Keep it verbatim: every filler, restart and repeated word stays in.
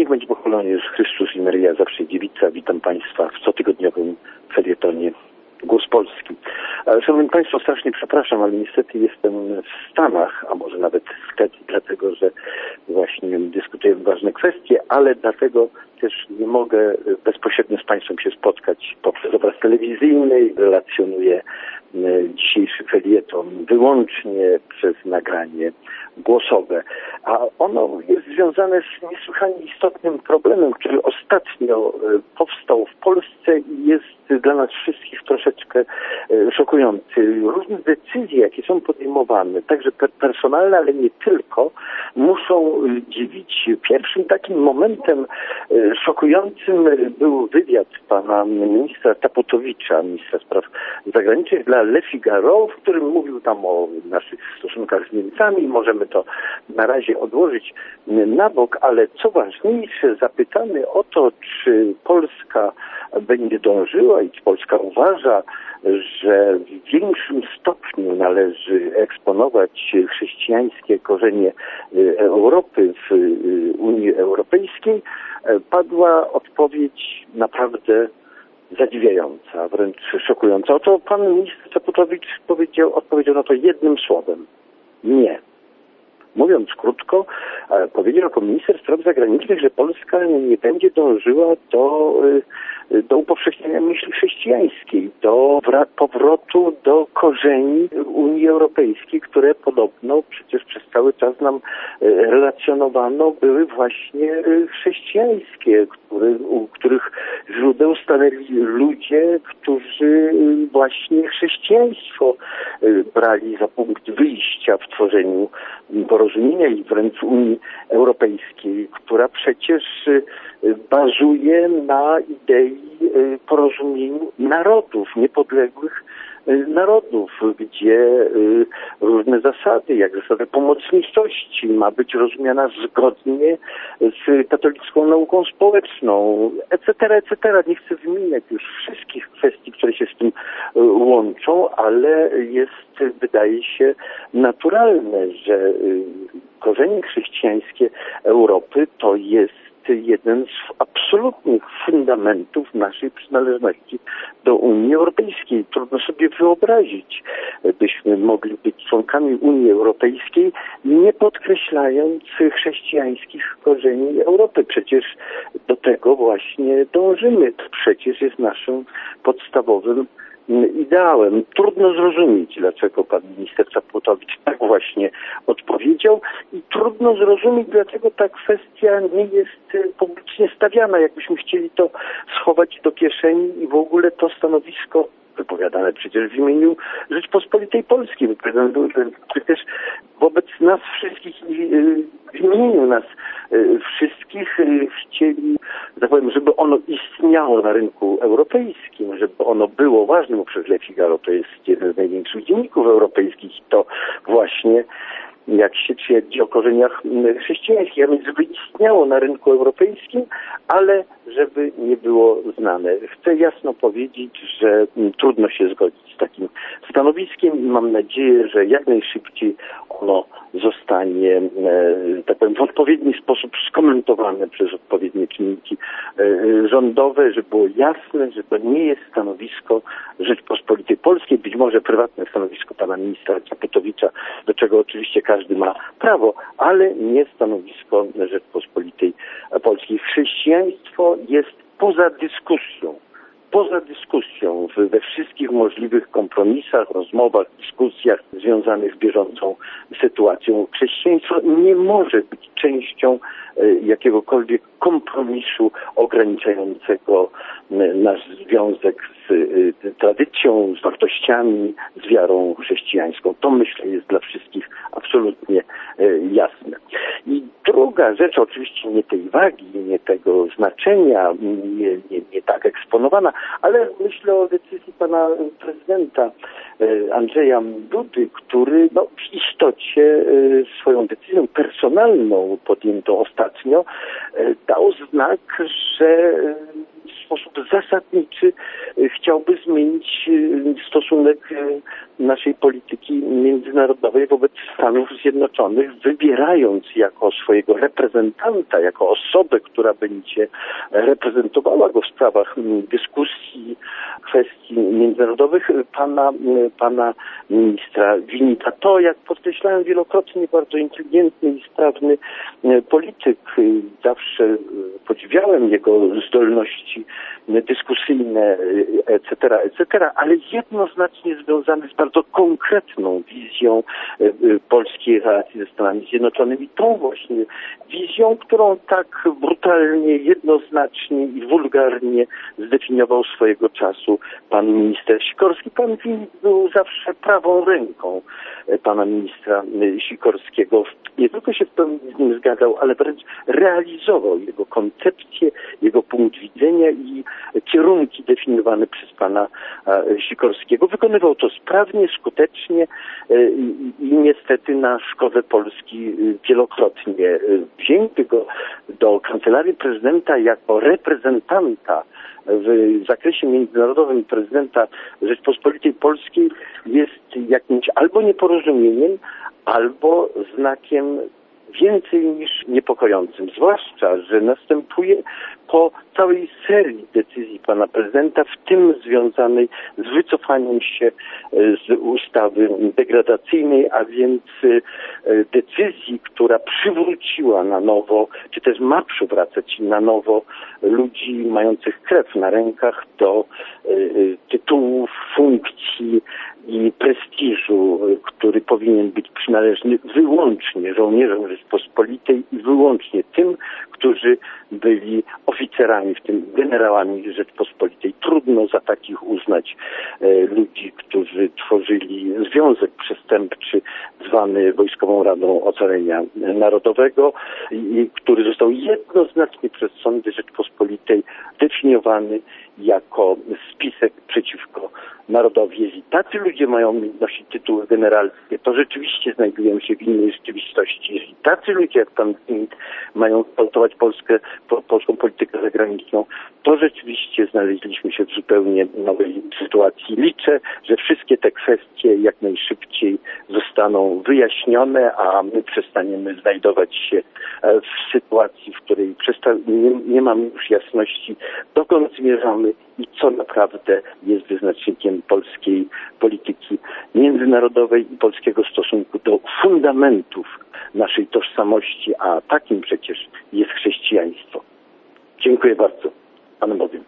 Niech będzie pochwalony Jezus Chrystus i Maryja zawsze dziewica. Witam Państwa w cotygodniowym felietonie Głos Polski. Szanowni Państwo, strasznie przepraszam, ale niestety jestem w Stanach, a może nawet wtedy, dlatego że właśnie dyskutujemy ważne kwestie, ale dlatego też nie mogę bezpośrednio z Państwem się spotkać poprzez obraz telewizyjny. Relacjonuję dzisiejszy felieton wyłącznie przez nagranie głosowe. A ono jest związane z niesłychanie istotnym problemem, który ostatnio powstał w Polsce i jest dla nas wszystkich troszeczkę szokujący. Różne decyzje, jakie są podejmowane, także personalne, ale nie tylko, muszą dziwić. Pierwszym takim momentem szokującym był wywiad pana ministra Czaputowicza, ministra spraw zagranicznych dla Le Figaro, w którym mówił tam o naszych stosunkach z Niemcami. Możemy to na razie odłożyć na bok, ale co ważniejsze, zapytany o to, czy Polska będzie dążyła i czy Polska uważa, że w większym stopniu należy eksponować chrześcijańskie korzenie Europy w Unii Europejskiej, padła odpowiedź naprawdę zadziwiająca, wręcz szokująca. Oto pan minister Czaputowicz powiedział, odpowiedział na to jednym słowem. Nie. Mówiąc krótko, powiedział jako minister spraw zagranicznych, że Polska nie będzie dążyła do, do upowszechniania myśli chrześcijańskiej, do powrotu do korzeni Unii Europejskiej, które podobno przecież przez cały czas nam relacjonowano, były właśnie chrześcijańskie, który, u których źródeł stanęli ludzie, którzy właśnie chrześcijaństwo brali za punkt wyjścia w tworzeniu porozumienia i wręcz Unii Europejskiej, która przecież bazuje na idei porozumieniu narodów, niepodległych narodów, gdzie różne zasady, jak zasada pomocniczości, ma być rozumiana zgodnie z katolicką nauką społeczną, et cetera, et cetera. Nie chcę wymieniać już wszystkich kwestii, które się z tym łączą, ale jest, wydaje się, naturalne, że korzenie chrześcijańskie Europy to jest jeden z absolutnych fundamentów naszej przynależności do Unii Europejskiej. Trudno sobie wyobrazić, byśmy mogli być członkami Unii Europejskiej, nie podkreślając chrześcijańskich korzeni Europy. Przecież do tego właśnie dążymy. To przecież jest naszym podstawowym ideałem. Trudno zrozumieć, dlaczego pan minister Czaputowicz tak właśnie odpowiedział i trudno zrozumieć, dlaczego ta kwestia nie jest publicznie stawiana. Jakbyśmy chcieli to schować do kieszeni i w ogóle to stanowisko wypowiadane przecież w imieniu Rzeczpospolitej Polskiej, wypowiadane przecież wobec nas wszystkich i w imieniu nas wszystkich chcieli, tak powiem, żeby ono istniało na rynku europejskim, żeby ono było ważnym, bo przecież Le Figaro to jest jeden z największych dzienników europejskich i to właśnie, jak się twierdzi, o korzeniach chrześcijańskich, a więc żeby istniało na rynku europejskim, ale żeby nie było znane. Chcę jasno powiedzieć, że trudno się zgodzić z takim stanowiskiem i mam nadzieję, że jak najszybciej ono zostanie, tak powiem, w odpowiedni sposób skomentowane przez odpowiednie czynniki rządowe, żeby było jasne, że to nie jest stanowisko Rzeczpospolitej Polskiej, być może prywatne stanowisko pana ministra Czaputowicza, do czego oczywiście każdy ma prawo, ale nie stanowisko Rzeczpospolitej Polskiej. Chrześcijaństwo jest poza dyskusją. Poza dyskusją we wszystkich możliwych kompromisach, rozmowach, dyskusjach związanych z bieżącą sytuacją. Chrześcijaństwo nie może być częścią jakiegokolwiek kompromisu ograniczającego nasz związek z tradycją, z wartościami, z wiarą chrześcijańską. To, myślę, jest dla wszystkich absolutnie jasne. I druga rzecz, oczywiście nie tej wagi, nie tego znaczenia, nie, nie, nie tak eksponowana, ale myślę o decyzji pana prezydenta Andrzeja Dudy, który no, w istocie swoją decyzją personalną podjętą ostatnio dał znak, że sposób zasadniczy chciałby zmienić stosunek naszej polityki międzynarodowej wobec Stanów Zjednoczonych, wybierając jako swojego reprezentanta, jako osobę, która będzie reprezentowała go w sprawach dyskusji, kwestii międzynarodowych, pana, pana ministra Winita. To, jak podkreślałem wielokrotnie, bardzo inteligentny i sprawny polityk. Zawsze podziwiałem jego zdolności dyskusyjne, et cetera, et cetera, ale jednoznacznie związany z bardzo konkretną wizją polskiej relacji ze Stanami Zjednoczonymi. Tą właśnie wizją, którą tak brutalnie, jednoznacznie i wulgarnie zdefiniował swojego czasu pan minister Sikorski. Pan Winit był zawsze prawą ręką pana ministra Sikorskiego. Nie tylko się w pełni z nim zgadzał, ale wręcz realizował jego koncepcję, jego punkt widzenia i kierunki definiowane przez pana Sikorskiego. Wykonywał to sprawnie, skutecznie i, i niestety na szkodę Polski wielokrotnie. Wzięty go do Kancelarii Prezydenta jako reprezentanta w zakresie międzynarodowym prezydenta Rzeczpospolitej Polskiej jest jakimś albo nieporozumieniem, albo znakiem więcej niż niepokojącym. Zwłaszcza, że następuje po całej serii decyzji pana prezydenta, w tym związanej z wycofaniem się z ustawy degradacyjnej, a więc decyzji, która przywróciła na nowo, czy też ma przywracać na nowo ludzi mających krew na rękach do tytułów, funkcji i prestiżu, który powinien być przynależny wyłącznie żołnierzom Rzeczpospolitej i wyłącznie tym, którzy byli oficerami, w tym generałami Rzeczpospolitej. Trudno za takich uznać e, ludzi, którzy tworzyli związek przestępczy zwany Wojskową Radą Ocalenia Narodowego, i, który został jednoznacznie przez sądy Rzeczpospolitej definiowany jako spisek przeciwko narodowi. Jeśli tacy ludzie mają nosić tytuły generalskie, to rzeczywiście znajdują się w innej rzeczywistości. Jeśli tacy ludzie jak pan Winit mają kształtować Polskę, po, polską politykę zagraniczną, to rzeczywiście znaleźliśmy się w zupełnie nowej sytuacji. Liczę, że wszystkie te kwestie jak najszybciej zostaną wyjaśnione, a my przestaniemy znajdować się w sytuacji, w której przesta- nie, nie mamy już jasności, dokąd zmierzamy i co naprawdę jest wyznacznikiem polskiej polityki międzynarodowej i polskiego stosunku do fundamentów naszej tożsamości, a takim przecież jest chrześcijaństwo. Dziękuję bardzo panu Bogu.